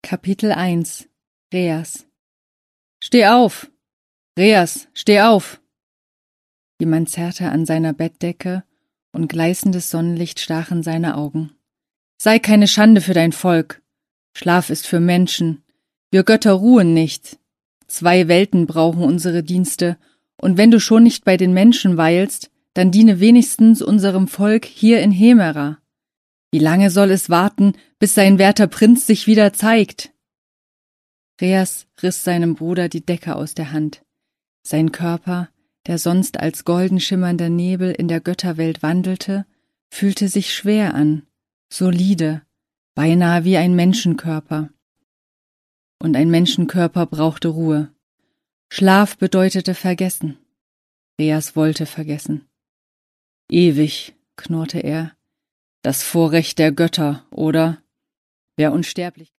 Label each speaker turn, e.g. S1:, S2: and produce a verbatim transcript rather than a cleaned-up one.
S1: Kapitel eins Rheas »Steh auf! Rheas, steh auf!« Jemand zerrte an seiner Bettdecke, und gleißendes Sonnenlicht stach in seine Augen. »Sei keine Schande für dein Volk! Schlaf ist für Menschen! Wir Götter ruhen nicht! Zwei Welten brauchen unsere Dienste, und wenn du schon nicht bei den Menschen weilst, dann diene wenigstens unserem Volk hier in Hemera. Wie lange soll es warten, bis sein werter Prinz sich wieder zeigt?« Rheas riss seinem Bruder die Decke aus der Hand. Sein Körper, der sonst als golden schimmernder Nebel in der Götterwelt wandelte, fühlte sich schwer an, solide, beinahe wie ein Menschenkörper. Und ein Menschenkörper brauchte Ruhe. Schlaf bedeutete Vergessen. Rheas wollte vergessen. »Ewig«, knurrte er, »das Vorrecht der Götter, oder? Wer unsterblich